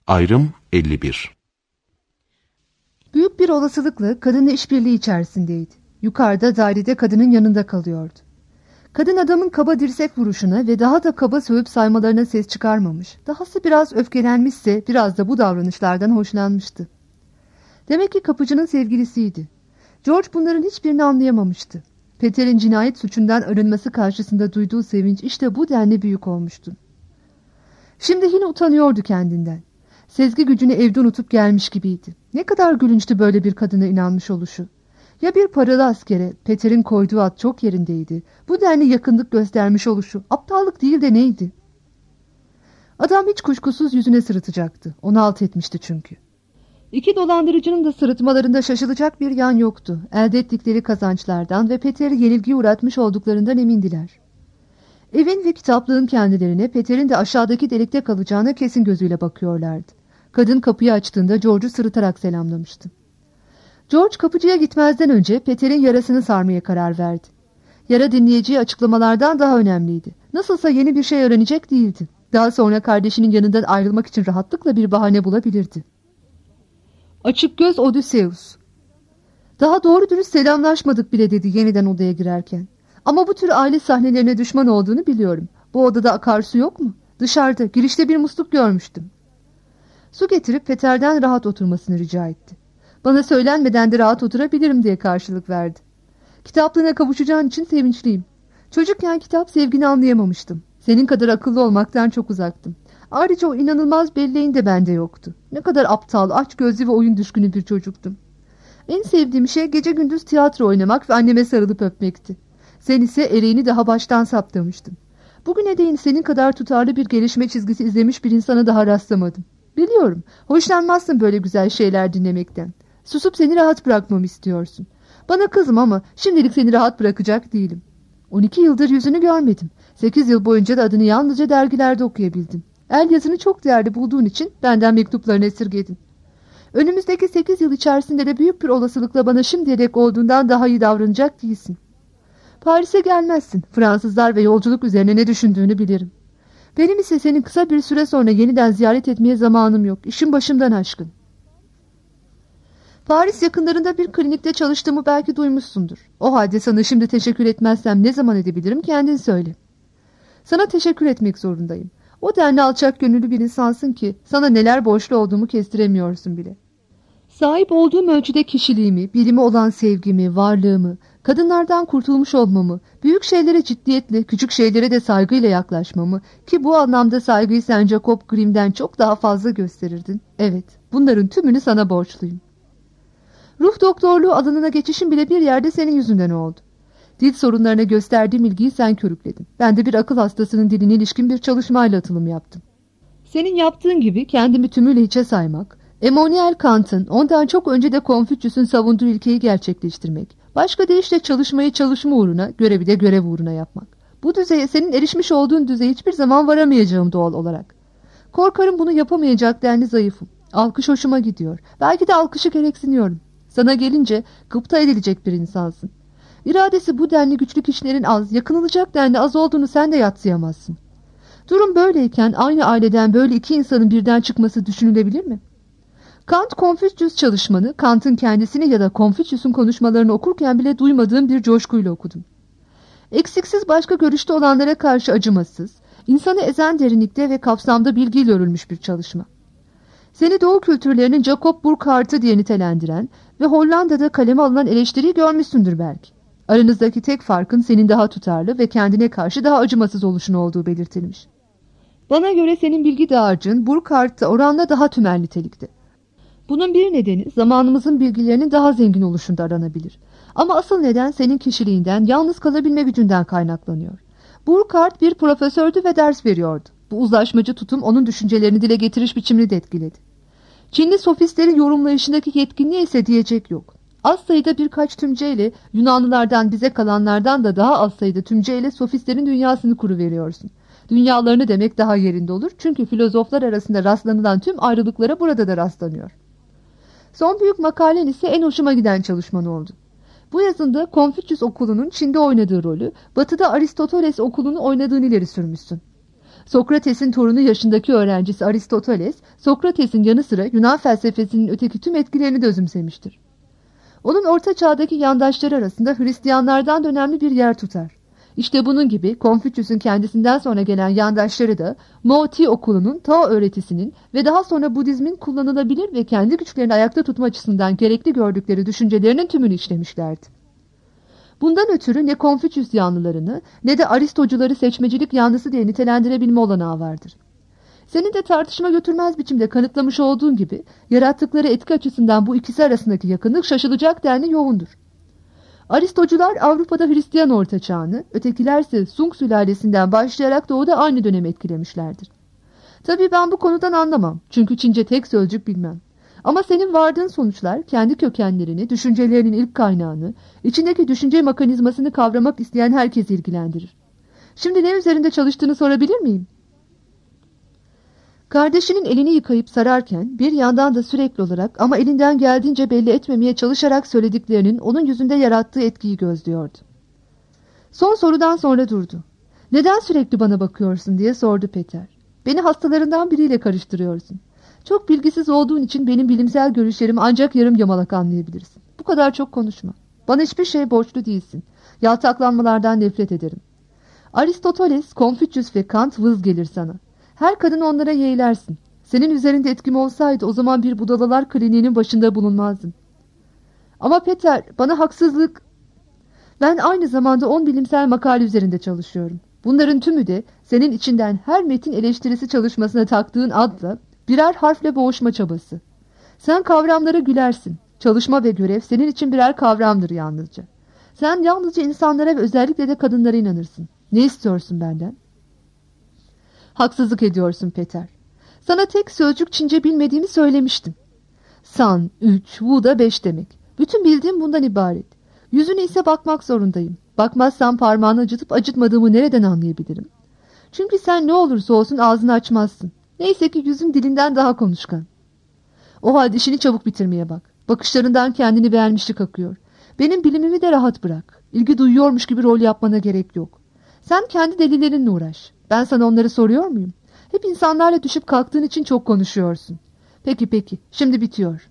Ayrım 51. Büyük bir olasılıkla kadınla işbirliği içerisindeydi. Yukarıda dairede kadının yanında kalıyordu. Kadın adamın kaba dirsek vuruşuna ve daha da kaba sövüp saymalarına ses çıkarmamış. Dahası biraz öfkelenmişse biraz da bu davranışlardan hoşlanmıştı. Demek ki kapıcının sevgilisiydi. George bunların hiçbirini anlayamamıştı. Peter'in cinayet suçundan arınması karşısında duyduğu sevinç işte bu denli büyük olmuştu. Şimdi yine utanıyordu kendinden. Sezgi gücünü evde unutup gelmiş gibiydi. Ne kadar gülünçtü böyle bir kadına inanmış oluşu. Ya bir paralı askere, Peter'in koyduğu at çok yerindeydi. Bu denli yakınlık göstermiş oluşu aptallık değil de neydi? Adam hiç kuşkusuz yüzüne sırıtacaktı. Onu alt etmişti çünkü. İki dolandırıcının da sırıtmalarında şaşılacak bir yan yoktu. Elde ettikleri kazançlardan ve Peter'i yenilgiye uğratmış olduklarından emindiler. Evin ve kitaplığın kendilerine, Peter'in de aşağıdaki delikte kalacağına kesin gözüyle bakıyorlardı. Kadın kapıyı açtığında George'u sırıtarak selamlamıştı. George kapıcıya gitmezden önce Peter'in yarasını sarmaya karar verdi. Yara dinleyeceği açıklamalardan daha önemliydi. Nasılsa yeni bir şey öğrenecek değildi. Daha sonra kardeşinin yanından ayrılmak için rahatlıkla bir bahane bulabilirdi. Açık göz Odysseus. Daha doğru dürüst selamlaşmadık bile dedi yeniden odaya girerken. Ama bu tür aile sahnelerine düşman olduğunu biliyorum. Bu odada akarsu yok mu? Dışarıda, girişte bir musluk görmüştüm. Su getirip Peter'den rahat oturmasını rica etti. Bana söylenmeden de rahat oturabilirim diye karşılık verdi. Kitaplığına kavuşacağın için sevinçliyim. Çocukken kitap sevgini anlayamamıştım. Senin kadar akıllı olmaktan çok uzaktım. Ayrıca o inanılmaz belleğin de bende yoktu. Ne kadar aptal, açgözlü ve oyun düşkünü bir çocuktum. En sevdiğim şey gece gündüz tiyatro oynamak ve anneme sarılıp öpmekti. Sen ise ereğini daha baştan saptamıştın. Bugüne değin senin kadar tutarlı bir gelişme çizgisi izlemiş bir insana daha rastlamadım. Biliyorum, hoşlanmazsın böyle güzel şeyler dinlemekten. Susup seni rahat bırakmamı istiyorsun. Bana kızma ama şimdilik seni rahat bırakacak değilim. 12 yıldır yüzünü görmedim. 8 yıl boyunca da adını yalnızca dergilerde okuyabildim. El yazını çok değerli bulduğun için benden mektuplarını esirgedin. Önümüzdeki 8 yıl içerisinde de büyük bir olasılıkla bana şimdiye dek olduğundan daha iyi davranacak değilsin. Paris'e gelmezsin. Fransızlar ve yolculuk üzerine ne düşündüğünü bilirim. Benim ise senin kısa bir süre sonra yeniden ziyaret etmeye zamanım yok. İşim başımdan aşkın. Paris yakınlarında bir klinikte çalıştığımı belki duymuşsundur. O halde sana şimdi teşekkür etmezsem ne zaman edebilirim kendin söyle. Sana teşekkür etmek zorundayım. O denli alçak gönüllü bir insansın ki sana neler borçlu olduğumu kestiremiyorsun bile. Sahip olduğum ölçüde kişiliğimi, bilime olan sevgimi, varlığımı, kadınlardan kurtulmuş olmamı, büyük şeylere ciddiyetle, küçük şeylere de saygıyla yaklaşmamı ki bu anlamda saygıyı sen Jacob Grimm'den çok daha fazla gösterirdin. Evet, bunların tümünü sana borçluyum. Ruh doktorluğu alanına geçişim bile bir yerde senin yüzünden oldu. Dil sorunlarına gösterdiğim ilgiyi sen körükledin. Ben de bir akıl hastasının diline ilişkin bir çalışmayla atılım yaptım. Senin yaptığın gibi kendimi tümüyle hiçe saymak, Emmanuel Kant'ın ondan çok önce de Konfüçyüs'ün savunduğu ilkeyi gerçekleştirmek, başka deyişle çalışmayı çalışma uğruna, görevi de görev uğruna yapmak. Bu düzeye senin erişmiş olduğun düzeye hiçbir zaman varamayacağım doğal olarak. Korkarım bunu yapamayacak denli zayıfım. Alkış hoşuma gidiyor. Belki de alkışı gereksiniyorum. Sana gelince gıpta edilecek bir insansın. İradesi bu denli güçlü kişilerin az, yakınılacak denli az olduğunu sen de yadsıyamazsın. Durum böyleyken aynı aileden böyle iki insanın birden çıkması düşünülebilir mi? Kant Konfüçyüs çalışmanı, Kant'ın kendisini ya da Konfüçyüs'ün konuşmalarını okurken bile duymadığım bir coşkuyla okudum. Eksiksiz başka görüşte olanlara karşı acımasız, insanı ezen derinlikte ve kapsamda bilgiyle örülmüş bir çalışma. Seni Doğu kültürlerinin Jacob Burckhardt'ı diye nitelendiren ve Hollanda'da kaleme alınan eleştiriyi görmüşsündür belki. Aranızdaki tek farkın senin daha tutarlı ve kendine karşı daha acımasız oluşun olduğu belirtilmiş. Bana göre senin bilgi dağarcığın Burckhardt'ta oranla daha tümel nitelikte. Bunun bir nedeni zamanımızın bilgilerinin daha zengin oluşunda aranabilir. Ama asıl neden senin kişiliğinden, yalnız kalabilme gücünden kaynaklanıyor. Burckhardt bir profesördü ve ders veriyordu. Bu uzlaşmacı tutum onun düşüncelerini dile getiriş biçimini de etkiledi. Çinli sofistlerin yorumlayışındaki yetkinliğe ise diyecek yok. Az sayıda birkaç tümceyle, Yunanlılardan bize kalanlardan da daha az sayıda tümceyle sofistlerin dünyasını kuruveriyorsun. Dünyalarını demek daha yerinde olur çünkü filozoflar arasında rastlanılan tüm ayrılıklara burada da rastlanıyor. Son büyük makalen ise en hoşuma giden çalışman oldu. Bu yazında Konfüçyüs okulunun Çin'de oynadığı rolü, Batı'da Aristoteles okulunu oynadığını ileri sürmüşsün. Sokrates'in torunu yaşındaki öğrencisi Aristoteles, Sokrates'in yanı sıra Yunan felsefesinin öteki tüm etkilerini de özümsemiştir. Onun orta çağdaki yandaşları arasında Hristiyanlardan da önemli bir yer tutar. İşte bunun gibi Konfüçyüs'ün kendisinden sonra gelen yandaşları da Mo-Ti okulunun Tao öğretisinin ve daha sonra Budizmin kullanılabilir ve kendi güçlerini ayakta tutma açısından gerekli gördükleri düşüncelerinin tümünü işlemişlerdi. Bundan ötürü ne Konfüçyüs yanlılarını ne de Aristocuları seçmecilik yanlısı diye nitelendirebilme olanağı vardır. Senin de tartışma götürmez biçimde kanıtlamış olduğun gibi yarattıkları etki açısından bu ikisi arasındaki yakınlık şaşılacak denli yoğundur. Aristocular Avrupa'da Hristiyan Orta Çağ'ını, ötekilerse Sung sülalesinden başlayarak doğuda aynı dönemi etkilemişlerdir. Tabii ben bu konudan anlamam çünkü Çince tek sözcük bilmem. Ama senin vardığın sonuçlar kendi kökenlerini, düşüncelerinin ilk kaynağını, içindeki düşünce mekanizmasını kavramak isteyen herkesi ilgilendirir. Şimdi ne üzerinde çalıştığını sorabilir miyim? Kardeşinin elini yıkayıp sararken bir yandan da sürekli olarak ama elinden geldiğince belli etmemeye çalışarak söylediklerinin onun yüzünde yarattığı etkiyi gözlüyordu. Son sorudan sonra durdu. "Neden sürekli bana bakıyorsun?" diye sordu Peter. "Beni hastalarından biriyle karıştırıyorsun. Çok bilgisiz olduğun için benim bilimsel görüşlerimi ancak yarım yamalak anlayabilirsin. Bu kadar çok konuşma. Bana hiçbir şey borçlu değilsin. Yaltaklanmalardan nefret ederim. Aristoteles, Konfüçyüs ve Kant vız gelir sana. Her kadın onlara yeğlersin. Senin üzerinde etkim olsaydı o zaman bir budalalar kliniğinin başında bulunmazdın. Ama Peter, bana haksızlık... Ben aynı zamanda 10 bilimsel makale üzerinde çalışıyorum. Bunların tümü de senin içinden her metin eleştirisi çalışmasına taktığın adla birer harfle boğuşma çabası. Sen kavramlara gülersin. Çalışma ve görev senin için birer kavramdır yalnızca. Sen yalnızca insanlara ve özellikle de kadınlara inanırsın. Ne istiyorsun benden?" "Haksızlık ediyorsun Peter. Sana tek sözcük Çince bilmediğimi söylemiştim. San 3, Wu da 5 demek. Bütün bildiğim bundan ibaret. Yüzüne ise bakmak zorundayım. Bakmazsam parmağını acıtıp acıtmadığımı nereden anlayabilirim? Çünkü sen ne olursa olsun ağzını açmazsın. Neyse ki yüzün dilinden daha konuşkan. O halde işini çabuk bitirmeye bak. Bakışlarından kendini beğenmişlik akıyor. Benim bilimimi de rahat bırak. İlgi duyuyormuş gibi rol yapmana gerek yok. Sen kendi delillerinle uğraş. Ben sana onları soruyor muyum? Hep insanlarla düşüp kalktığın için çok konuşuyorsun. Peki, şimdi bitiyor."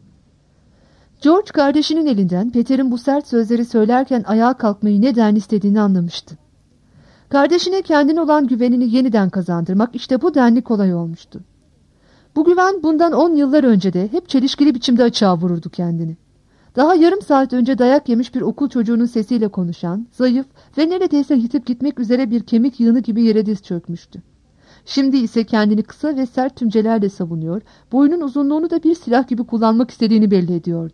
George kardeşinin elinden Peter'in bu sert sözleri söylerken ayağa kalkmayı neden istediğini anlamıştı. Kardeşine kendine olan güvenini yeniden kazandırmak işte bu denli kolay olmuştu. Bu güven bundan 10 yıllar önce de hep çelişkili biçimde açığa vururdu kendini. Daha yarım saat önce dayak yemiş bir okul çocuğunun sesiyle konuşan, zayıf ve neredeyse yitip gitmek üzere bir kemik yığını gibi yere diz çökmüştü. Şimdi ise kendini kısa ve sert tümcelerle savunuyor, boyunun uzunluğunu da bir silah gibi kullanmak istediğini belli ediyordu.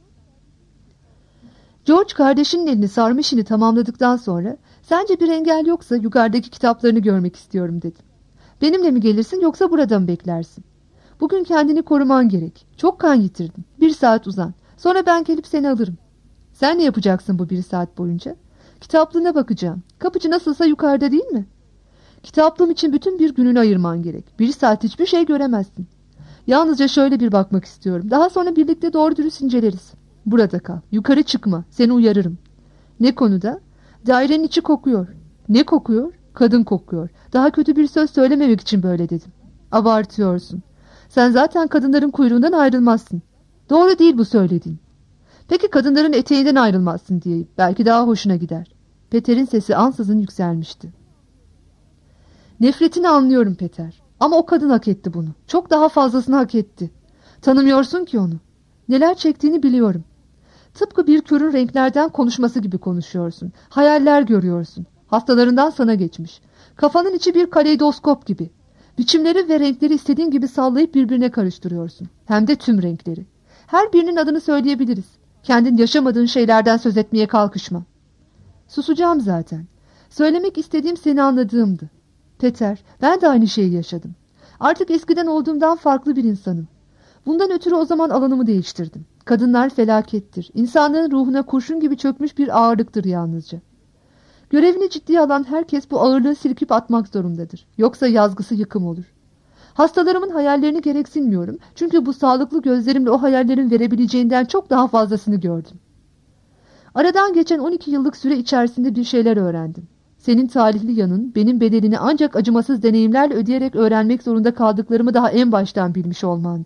George kardeşinin elini sarma işini tamamladıktan sonra, "Sence bir engel yoksa yukarıdaki kitaplarını görmek istiyorum," dedi. "Benimle mi gelirsin yoksa burada mı beklersin? Bugün kendini koruman gerek. Çok kan yitirdin. 1 saat uzan. Sonra ben gelip seni alırım." "Sen ne yapacaksın bu 1 saat boyunca?" "Kitaplığına bakacağım. Kapıcı nasılsa yukarıda değil mi?" "Kitaplığım için bütün bir gününü ayırman gerek. 1 saat hiçbir şey göremezsin. Yalnızca şöyle bir bakmak istiyorum. Daha sonra birlikte doğru dürüst inceleriz. Burada kal. Yukarı çıkma. Seni uyarırım." "Ne konuda?" "Dairenin içi kokuyor." "Ne kokuyor?" "Kadın kokuyor. Daha kötü bir söz söylememek için böyle dedim." "Abartıyorsun. Sen zaten kadınların kuyruğundan ayrılmazsın." "Doğru değil bu söylediğin." "Peki kadınların eteğinden ayrılmazsın diyeyim. Belki daha hoşuna gider." Peter'in sesi ansızın yükselmişti. "Nefretini anlıyorum Peter. Ama o kadın hak etti bunu. Çok daha fazlasını hak etti. Tanımıyorsun ki onu. Neler çektiğini biliyorum. Tıpkı bir körün renklerden konuşması gibi konuşuyorsun. Hayaller görüyorsun. Hastalarından sana geçmiş. Kafanın içi bir kaleidoskop gibi. Biçimleri ve renkleri istediğin gibi sallayıp birbirine karıştırıyorsun. Hem de tüm renkleri. Her birinin adını söyleyebiliriz. Kendin yaşamadığın şeylerden söz etmeye kalkışma." "Susacağım zaten. Söylemek istediğim seni anladığımdı. Peter, ben de aynı şeyi yaşadım. Artık eskiden olduğumdan farklı bir insanım. Bundan ötürü o zaman alanımı değiştirdim. Kadınlar felakettir. İnsanların ruhuna kurşun gibi çökmüş bir ağırlıktır yalnızca. Görevini ciddiye alan herkes bu ağırlığı silkip atmak zorundadır. Yoksa yazgısı yıkım olur. Hastalarımın hayallerini gereksinmiyorum. Çünkü bu sağlıklı gözlerimle o hayallerin verebileceğinden çok daha fazlasını gördüm. Aradan geçen 12 yıllık süre içerisinde bir şeyler öğrendim. Senin talihli yanın benim bedelini ancak acımasız deneyimlerle ödeyerek öğrenmek zorunda kaldıklarımı daha en baştan bilmiş olmandı.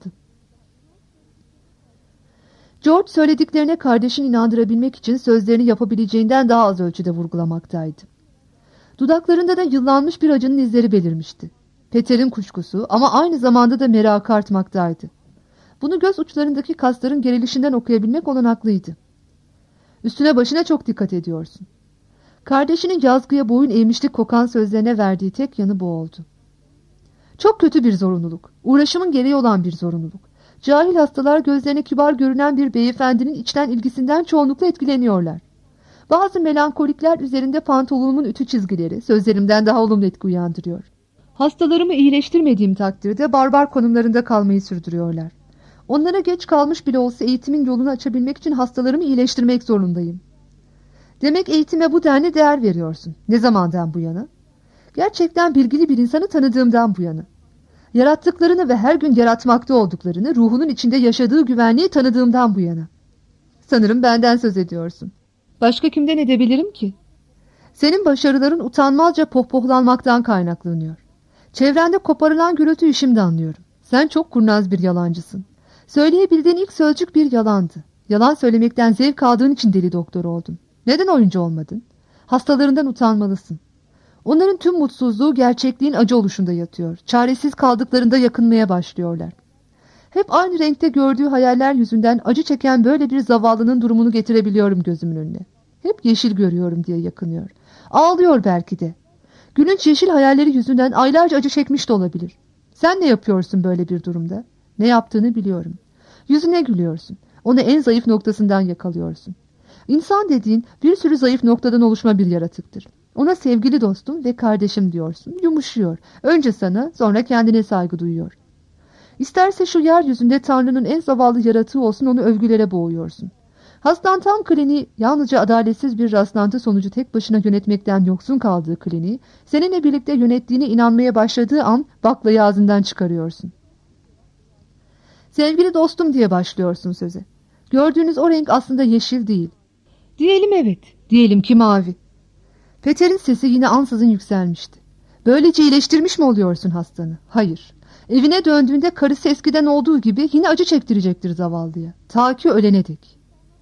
George söylediklerine kardeşini inandırabilmek için sözlerini yapabileceğinden daha az ölçüde vurgulamaktaydı. Dudaklarında da yıllanmış bir acının izleri belirmişti. Peter'in kuşkusu ama aynı zamanda da merakı artmaktaydı. Bunu göz uçlarındaki kasların gerilişinden okuyabilmek olanaklıydı. Üstüne başına çok dikkat ediyorsun. Kardeşinin yazgıya boyun eğmişlik kokan sözlerine verdiği tek yanı bu oldu. Çok kötü bir zorunluluk, uğraşımın gereği olan bir zorunluluk. Cahil hastalar gözlerine kibar görünen bir beyefendinin içten ilgisinden çoğunlukla etkileniyorlar. Bazı melankolikler üzerinde pantolonumun ütü çizgileri sözlerimden daha olumlu etki uyandırıyor. Hastalarımı iyileştirmediğim takdirde barbar konumlarında kalmayı sürdürüyorlar. Onlara geç kalmış bile olsa eğitimin yolunu açabilmek için hastalarımı iyileştirmek zorundayım. Demek eğitime bu denli değer veriyorsun. Ne zamandan bu yana? Gerçekten bilgili bir insanı tanıdığımdan bu yana. Yarattıklarını ve her gün yaratmakta olduklarını, ruhunun içinde yaşadığı güvenliği tanıdığımdan bu yana. Sanırım benden söz ediyorsun. Başka kimden edebilirim ki? Senin başarıların utanmazca pohpohlanmaktan kaynaklanıyor. Çevrende koparılan gürültüyü şimdi anlıyorum. Sen çok kurnaz bir yalancısın. Söyleyebildiğin ilk sözcük bir yalandı. Yalan söylemekten zevk aldığın için deli doktor oldun. Neden oyuncu olmadın? Hastalarından utanmalısın. Onların tüm mutsuzluğu gerçekliğin acı oluşunda yatıyor. Çaresiz kaldıklarında yakınmaya başlıyorlar. Hep aynı renkte gördüğü hayaller yüzünden acı çeken böyle bir zavallının durumunu getirebiliyorum gözümün önüne. Hep yeşil görüyorum diye yakınıyor. Ağlıyor belki de. Gülünç yeşil hayalleri yüzünden aylarca acı çekmiş de olabilir. Sen ne yapıyorsun böyle bir durumda? Ne yaptığını biliyorum. Yüzüne gülüyorsun. Onu en zayıf noktasından yakalıyorsun. İnsan dediğin bir sürü zayıf noktadan oluşma bir yaratıktır. Ona sevgili dostum ve kardeşim diyorsun. Yumuşuyor. Önce sana, sonra kendine saygı duyuyor. İsterse şu yeryüzünde Tanrı'nın en zavallı yaratığı olsun, onu övgülere boğuyorsun. Hastan tam kliniği, yalnızca adaletsiz bir rastlantı sonucu tek başına yönetmekten yoksun kaldığı kliniği, seninle birlikte yönettiğine inanmaya başladığı an baklayı ağzından çıkarıyorsun. Sevgili dostum diye başlıyorsun söze. Gördüğünüz o renk aslında yeşil değil. Diyelim evet, diyelim ki mavi. Peter'in sesi yine ansızın yükselmişti. Böylece iyileştirmiş mi oluyorsun hastanı? Hayır. Evine döndüğünde karısı eskiden olduğu gibi yine acı çektirecektir zavallıya. Ta ki ölene dek.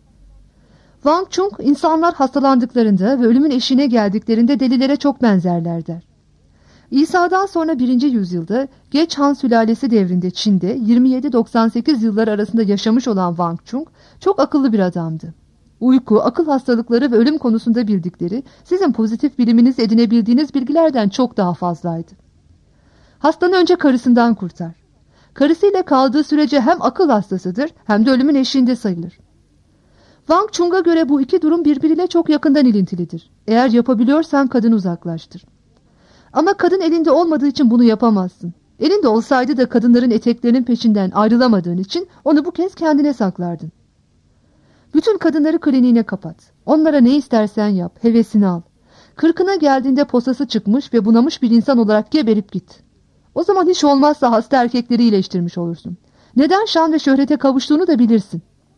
Wang Chung, insanlar hastalandıklarında ve ölümün eşiğine geldiklerinde delilere çok benzerler der. İsa'dan sonra 1. yüzyılda geç Han sülalesi devrinde Çin'de 27-98 yılları arasında yaşamış olan Wang Chung çok akıllı bir adamdı. Uyku, akıl hastalıkları ve ölüm konusunda bildikleri sizin pozitif biliminiz edinebildiğiniz bilgilerden çok daha fazlaydı. Hastanı önce karısından kurtar. Karısıyla kaldığı sürece hem akıl hastasıdır hem de ölümün eşiğinde sayılır. Wang Chung'a göre bu iki durum birbiriyle çok yakından ilintilidir. Eğer yapabiliyorsan kadını uzaklaştır. Ama kadın elinde olmadığı için bunu yapamazsın. Elinde olsaydı da kadınların eteklerinin peşinden ayrılamadığın için onu bu kez kendine saklardın. Bütün kadınları kliniğine kapat. Onlara ne istersen yap, hevesini al. 40'ına geldiğinde posası çıkmış ve bunamış bir insan olarak geberip git. O zaman hiç olmazsa hasta erkekleri iyileştirmiş olursun. Neden şan ve şöhrete kavuştuğunu da bilirsin.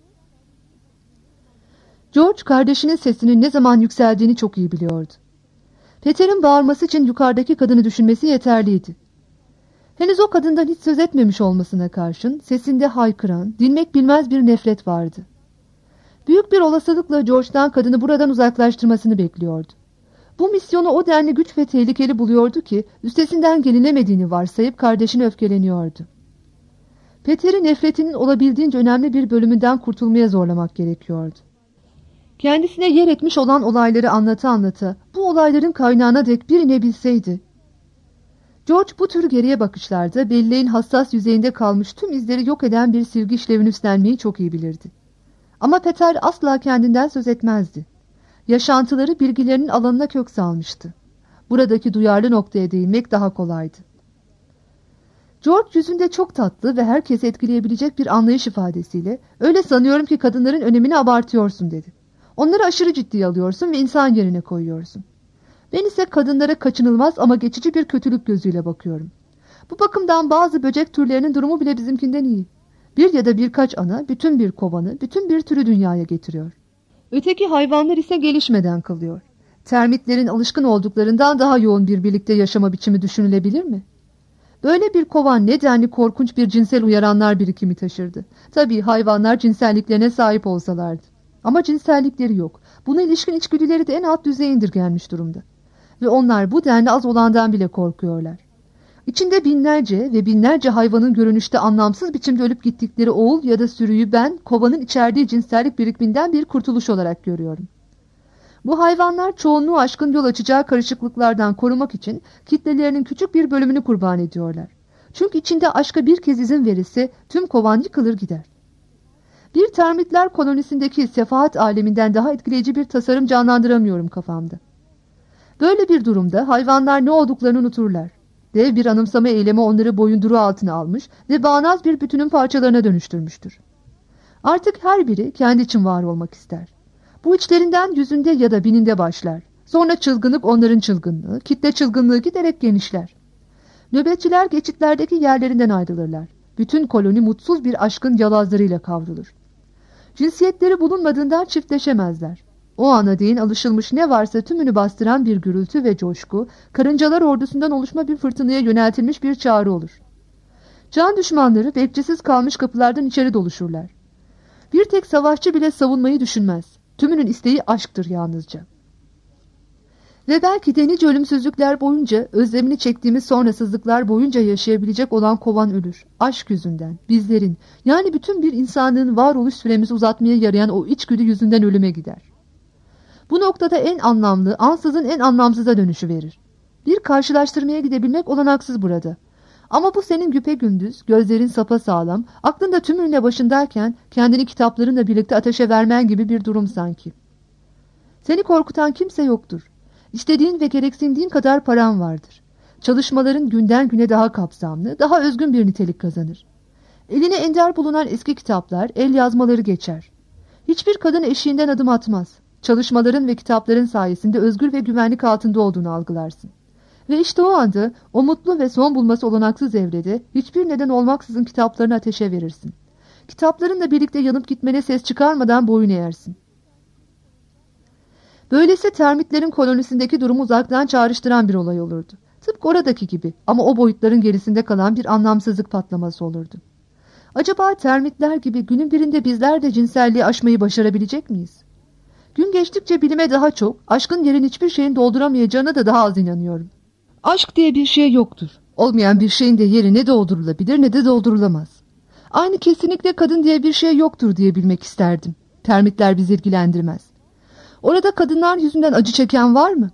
George kardeşinin sesinin ne zaman yükseldiğini çok iyi biliyordu. Peter'in bağırması için yukarıdaki kadını düşünmesi yeterliydi. Henüz o kadından hiç söz etmemiş olmasına karşın sesinde haykıran, dinmek bilmez bir nefret vardı. Büyük bir olasılıkla George'dan kadını buradan uzaklaştırmasını bekliyordu. Bu misyonu o denli güç ve tehlikeli buluyordu ki üstesinden gelinemediğini varsayıp kardeşine öfkeleniyordu. Peter'i nefretinin olabildiğince önemli bir bölümünden kurtulmaya zorlamak gerekiyordu. Kendisine yer etmiş olan olayları anlata bu olayların kaynağına dek bir inebilseydi. George bu tür geriye bakışlarda belleğin hassas yüzeyinde kalmış tüm izleri yok eden bir silgi işlevini üstlenmeyi çok iyi bilirdi. Ama Peter asla kendinden söz etmezdi. Yaşantıları bilgilerinin alanına kök salmıştı. Buradaki duyarlı noktaya değinmek daha kolaydı. George yüzünde çok tatlı ve herkesi etkileyebilecek bir anlayış ifadesiyle "Öyle sanıyorum ki kadınların önemini abartıyorsun" dedi. "Onları aşırı ciddiye alıyorsun ve insan yerine koyuyorsun. Ben ise kadınlara kaçınılmaz ama geçici bir kötülük gözüyle bakıyorum. Bu bakımdan bazı böcek türlerinin durumu bile bizimkinden iyi. Bir ya da birkaç ana bütün bir kovanı, bütün bir türü dünyaya getiriyor. Öteki hayvanlar ise gelişmeden kalıyor. Termitlerin alışkın olduklarından daha yoğun bir birlikte yaşama biçimi düşünülebilir mi? Böyle bir kovan nedenli korkunç bir cinsel uyaranlar birikimi taşırdı. Tabii hayvanlar cinselliklerine sahip olsalardı. Ama cinsellikleri yok. Buna ilişkin içgüdüleri de en alt düzeye indirgenmiş durumda. Ve onlar bu denli az olandan bile korkuyorlar. İçinde binlerce ve binlerce hayvanın görünüşte anlamsız biçimde ölüp gittikleri oğul ya da sürüyü ben kovanın içerdiği cinsellik birikiminden bir kurtuluş olarak görüyorum. Bu hayvanlar çoğunluğu aşkın yol açacağı karışıklıklardan korumak için kitlelerinin küçük bir bölümünü kurban ediyorlar. Çünkü içinde aşka bir kez izin verirse tüm kovan yıkılır gider. Bir termitler kolonisindeki sefahat aleminden daha etkileyici bir tasarım canlandıramıyorum kafamda. Böyle bir durumda hayvanlar ne olduklarını unuturlar. Dev bir anımsama eylemi onları boyunduruğu altına almış ve bağnaz bir bütünün parçalarına dönüştürmüştür. Artık her biri kendi için var olmak ister. Bu içlerinden yüzünde ya da bininde başlar. Sonra çılgınlık onların çılgınlığı, kitle çılgınlığı giderek genişler. Nöbetçiler geçitlerdeki yerlerinden ayrılırlar. Bütün koloni mutsuz bir aşkın yalazlarıyla kavrulur. Cinsiyetleri bulunmadığından çiftleşemezler. O ana değin alışılmış ne varsa tümünü bastıran bir gürültü ve coşku, karıncalar ordusundan oluşma bir fırtınaya yöneltilmiş bir çağrı olur. Can düşmanları bekçisiz kalmış kapılardan içeri doluşurlar. Bir tek savaşçı bile savunmayı düşünmez. Tümünün isteği aşktır yalnızca. Ve belki de nice ölümsüzlükler boyunca, özlemini çektiğimiz sonrasızlıklar boyunca yaşayabilecek olan kovan ölür. Aşk yüzünden, bizlerin, yani bütün bir insanlığın varoluş süremizi uzatmaya yarayan o içgüdü yüzünden ölüme gider. Bu noktada en anlamlı, ansızın en anlamsıza dönüşü verir. Bir karşılaştırmaya gidebilmek olanaksız burada. Ama bu senin güpegündüz, gözlerin sapasağlam, aklında tümünle başındayken kendini kitaplarınla birlikte ateşe vermen gibi bir durum sanki. Seni korkutan kimse yoktur. İstediğin ve gereksindiğin kadar paran vardır. Çalışmaların günden güne daha kapsamlı, daha özgün bir nitelik kazanır. Eline ender bulunan eski kitaplar, el yazmaları geçer. Hiçbir kadın eşiğinden adım atmaz. Çalışmaların ve kitapların sayesinde özgür ve güvenlik altında olduğunu algılarsın. Ve işte o anda o mutlu ve son bulması olanaksız evrede hiçbir neden olmaksızın kitaplarını ateşe verirsin. Kitaplarınla birlikte yanıp gitmene ses çıkarmadan boyun eğersin. Böylesi termitlerin kolonisindeki durumu uzaktan çağrıştıran bir olay olurdu. Tıpkı oradaki gibi ama o boyutların gerisinde kalan bir anlamsızlık patlaması olurdu. Acaba termitler gibi günün birinde bizler de cinselliği aşmayı başarabilecek miyiz? Gün geçtikçe bilime daha çok, aşkın yerini hiçbir şeyin dolduramayacağına da daha az inanıyorum. Aşk diye bir şey yoktur. Olmayan bir şeyin de yeri ne doldurulabilir ne de doldurulamaz. Aynı kesinlikle kadın diye bir şey yoktur diye bilmek isterdim. Termitler bizi ilgilendirmez. Orada kadınlar yüzünden acı çeken var mı?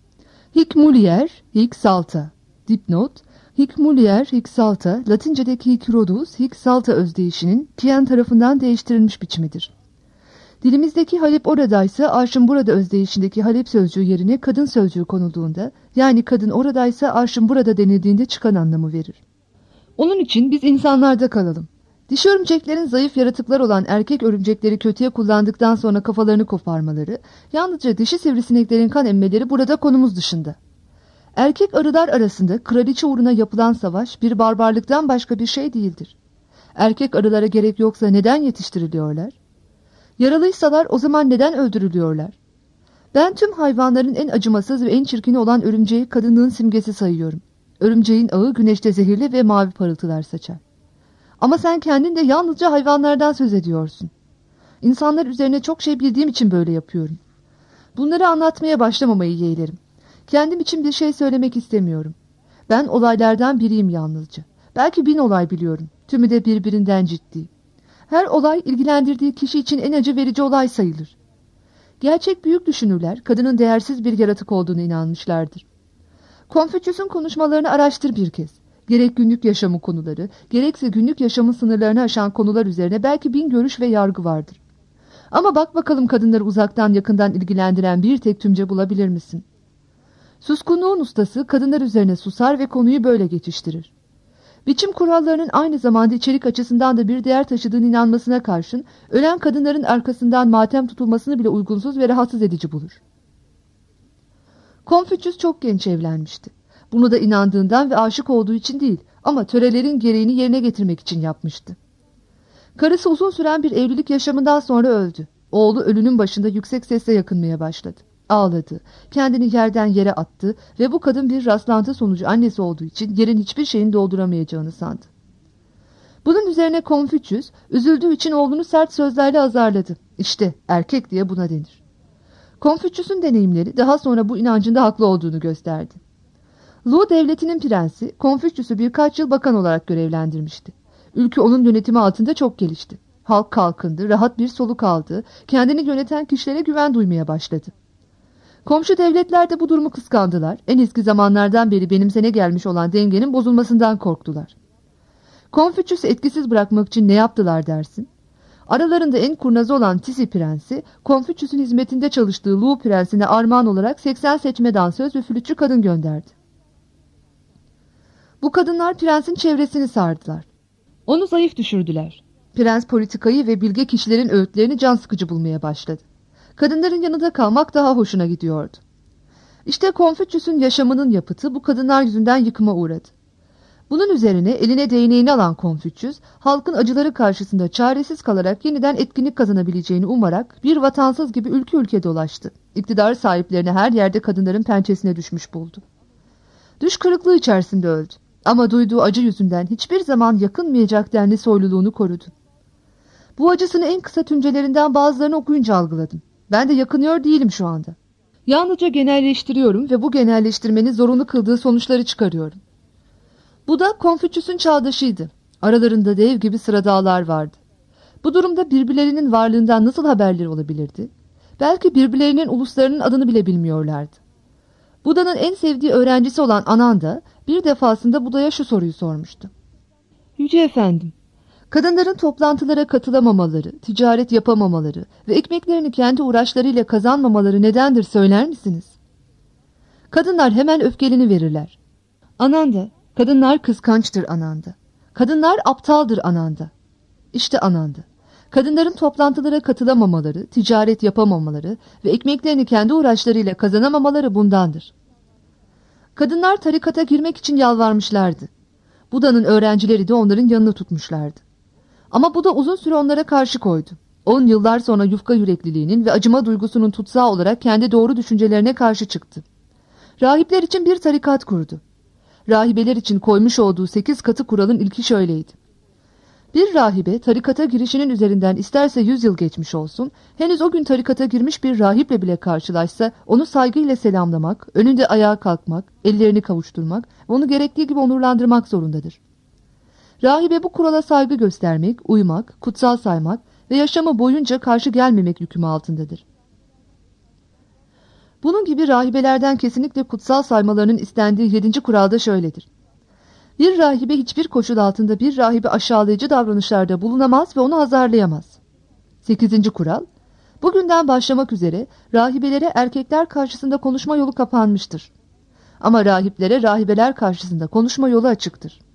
Hic mulier, hic salta. Dipnot, hic mulier, hic salta, Latince'deki hic rodus, hic salta özdeyişinin Kien tarafından değiştirilmiş biçimidir. Dilimizdeki Halep oradaysa arşın burada özdeyişindeki Halep sözcüğü yerine kadın sözcüğü konulduğunda, yani kadın oradaysa arşın burada denildiğinde çıkan anlamı verir. Onun için biz insanlarda kalalım. Dişi örümceklerin zayıf yaratıklar olan erkek örümcekleri kötüye kullandıktan sonra kafalarını koparmaları, yalnızca dişi sivrisineklerin kan emmeleri burada konumuz dışında. Erkek arılar arasında kraliçe uğruna yapılan savaş bir barbarlıktan başka bir şey değildir. Erkek arılara gerek yoksa neden yetiştiriliyorlar? Yaralıysalar o zaman neden öldürülüyorlar? Ben tüm hayvanların en acımasız ve en çirkini olan örümceği kadınlığın simgesi sayıyorum. Örümceğin ağı güneşte zehirli ve mavi parıltılar saçar. Ama sen kendin de yalnızca hayvanlardan söz ediyorsun. İnsanlar üzerine çok şey bildiğim için böyle yapıyorum. Bunları anlatmaya başlamamayı yeğlerim. Kendim için bir şey söylemek istemiyorum. Ben olaylardan biriyim yalnızca. Belki 1000 olay biliyorum. Tümü de birbirinden ciddi. Her olay ilgilendirdiği kişi için en acı verici olay sayılır. Gerçek büyük düşünürler kadının değersiz bir yaratık olduğunu inanmışlardır. Konfüçyüs'ün konuşmalarını araştır bir kez. Gerek günlük yaşamı konuları, gerekse günlük yaşamın sınırlarını aşan konular üzerine belki 1000 görüş ve yargı vardır. Ama bak bakalım kadınları uzaktan yakından ilgilendiren bir tek tümce bulabilir misin? Suskunluğun ustası kadınlar üzerine susar ve konuyu böyle geçiştirir. Biçim kurallarının aynı zamanda içerik açısından da bir değer taşıdığını inanmasına karşın ölen kadınların arkasından matem tutulmasını bile uygunsuz ve rahatsız edici bulur. Konfüçyüs çok genç evlenmişti. Bunu da inandığından ve aşık olduğu için değil ama törelerin gereğini yerine getirmek için yapmıştı. Karısı uzun süren bir evlilik yaşamından sonra öldü. Oğlu ölünün başında yüksek sesle yakınmaya başladı. Ağladı, kendini yerden yere attı ve bu kadın bir rastlantı sonucu annesi olduğu için yerin hiçbir şeyini dolduramayacağını sandı. Bunun üzerine Konfüçyüs üzüldüğü için oğlunu sert sözlerle azarladı. İşte erkek diye buna denir. Konfüçyüs'ün deneyimleri daha sonra bu inancında haklı olduğunu gösterdi. Lu devletinin prensi Konfüçyüs'ü birkaç yıl bakan olarak görevlendirmişti. Ülke onun yönetimi altında çok gelişti. Halk kalkındı, rahat bir soluk aldı, kendini yöneten kişilere güven duymaya başladı. Komşu devletler de bu durumu kıskandılar. En eski zamanlardan beri benimsene gelmiş olan dengenin bozulmasından korktular. Konfüçyüs'ü etkisiz bırakmak için ne yaptılar dersin? Aralarında en kurnazı olan Tisi prensi, Konfüçyüs'ün hizmetinde çalıştığı Lu prensine armağan olarak 80 seçme dansöz ve flütçü kadın gönderdi. Bu kadınlar prensin çevresini sardılar. Onu zayıf düşürdüler. Prens politikayı ve bilge kişilerin öğütlerini can sıkıcı bulmaya başladı. Kadınların yanında kalmak daha hoşuna gidiyordu. İşte Konfüçyüs'ün yaşamının yapıtı bu kadınlar yüzünden yıkıma uğradı. Bunun üzerine eline değneğini alan Konfüçyüs, halkın acıları karşısında çaresiz kalarak yeniden etkinlik kazanabileceğini umarak bir vatansız gibi ülke ülke dolaştı. İktidar sahiplerini her yerde kadınların pençesine düşmüş buldu. Düş kırıklığı içerisinde öldü. Ama duyduğu acı yüzünden hiçbir zaman yakınmayacak denli soyluluğunu korudu. Bu acısını en kısa tüncelerinden bazılarını okuyunca algıladım. Ben de yakınıyor değilim şu anda. Yalnızca genelleştiriyorum ve bu genelleştirmenin zorunlu kıldığı sonuçları çıkarıyorum. Bu da Konfüçyüs'ün çağdaşıydı. Aralarında dev gibi sıradağlar vardı. Bu durumda birbirlerinin varlığından nasıl haberleri olabilirdi? Belki birbirlerinin uluslarının adını bile bilmiyorlardı. Buda'nın en sevdiği öğrencisi olan Ananda bir defasında Buda'ya şu soruyu sormuştu. Yüce Efendim, kadınların toplantılara katılamamaları, ticaret yapamamaları ve ekmeklerini kendi uğraşlarıyla kazanmamaları nedendir söyler misiniz? Kadınlar hemen öfkelini verirler. Ananda, kadınlar kıskançtır Ananda. Kadınlar aptaldır Ananda. İşte Ananda. Kadınların toplantılara katılamamaları, ticaret yapamamaları ve ekmeklerini kendi uğraşlarıyla kazanamamaları bundandır. Kadınlar tarikata girmek için yalvarmışlardı. Buda'nın öğrencileri de onların yanını tutmuşlardı. Ama Buda uzun süre onlara karşı koydu. 10 yıllar sonra yufka yürekliliğinin ve acıma duygusunun tutsağı olarak kendi doğru düşüncelerine karşı çıktı. Rahipler için bir tarikat kurdu. Rahibeler için koymuş olduğu 8 katı kuralın ilki şöyleydi. Bir rahibe tarikata girişinin üzerinden isterse 100 yıl geçmiş olsun, henüz o gün tarikata girmiş bir rahiple bile karşılaşsa onu saygıyla selamlamak, önünde ayağa kalkmak, ellerini kavuşturmak ve onu gerektiği gibi onurlandırmak zorundadır. Rahibe bu kurala saygı göstermek, uymak, kutsal saymak ve yaşamı boyunca karşı gelmemek yükümü altındadır. Bunun gibi rahibelerden kesinlikle kutsal saymalarının istendiği 7. kuralda şöyledir. Bir rahibe hiçbir koşul altında bir rahibe aşağılayıcı davranışlarda bulunamaz ve onu azarlayamaz. 8. kural, bugünden başlamak üzere rahibelere erkekler karşısında konuşma yolu kapanmıştır. Ama rahiplere rahibeler karşısında konuşma yolu açıktır.